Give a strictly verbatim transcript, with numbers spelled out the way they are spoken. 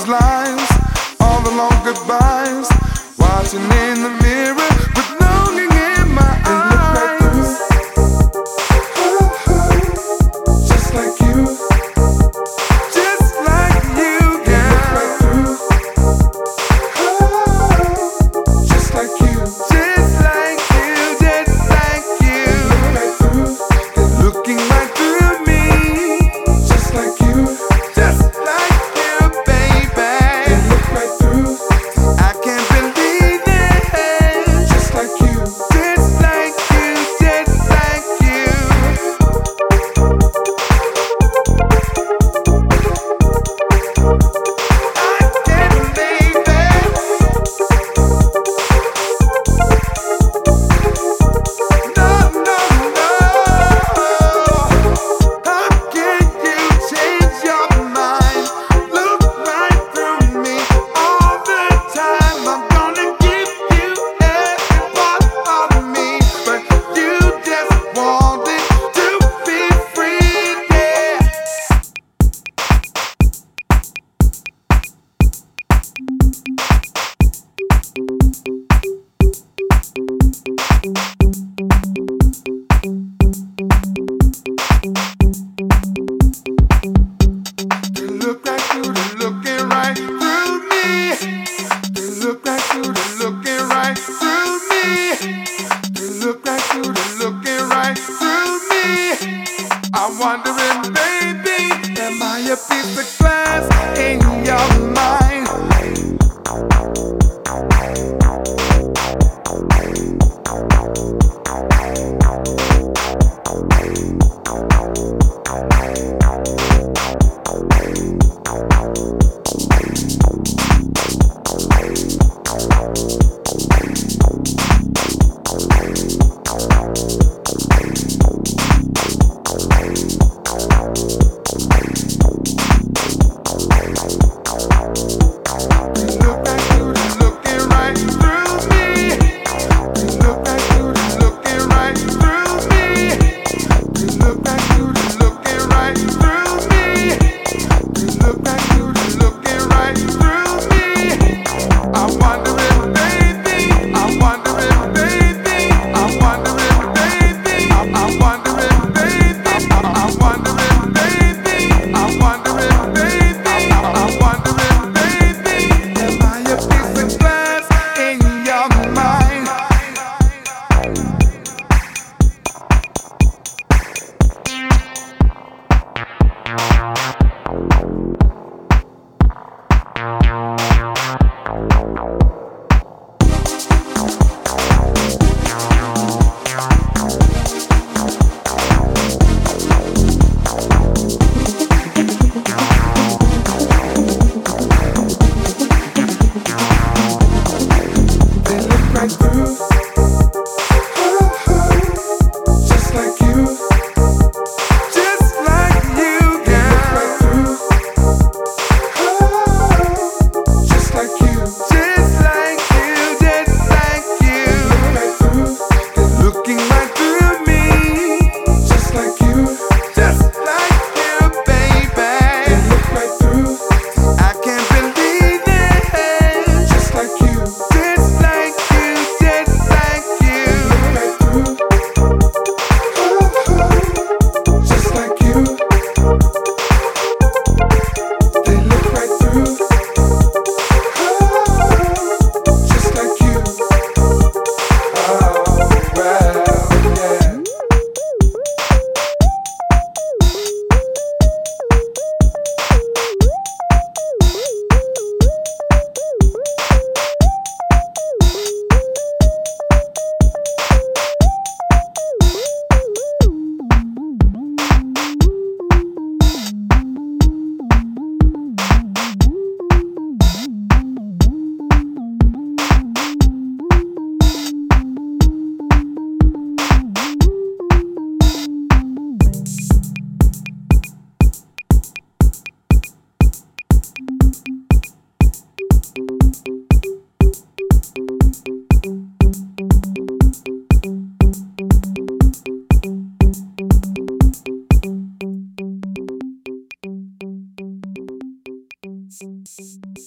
those lines, all the long goodbyes, watching in the mirror with longing in my eyes. Just like you, just like you, yeah. Just like you, just like you, just like you. They're looking right through me, just like you, just like you, baby. They look right through. I can't believe it. Just like you, just like you, just like you. I can't believe it. No, no, no. How can you change your mind? Look right through me all the time. I'm gonna give you every part of me, but you just wanted to be free, yeah. They look like you, they're looking right through me. They look like you, they're looking right through me. They look like you, they're looking right through me. I'm wondering, baby, am I a piece of glass in your mind? They look like you, they're looking right through me. They look like you, they're looking right through me. They look like you, they're looking right through me. They look like you, they're looking right through me. I'm wondering, baby, I'm wondering, baby, I'm wondering, baby, I'm, I'm wondering, baby, I'm, I'm wondering, baby, I'm wondering, baby, I'm, I'm wondering, baby, am I a piece of glass in your mind? They look right through. Just like you, just like you, yeah. Right through. Just like you, just like you, just like you. Right through. They're looking right through me, just like you, just like you, baby. They look right through. I can't believe it. Just like you, just like you, just like you. Right through. Just like you. They look right through. Just like you. Oh, well, yeah. Thank you.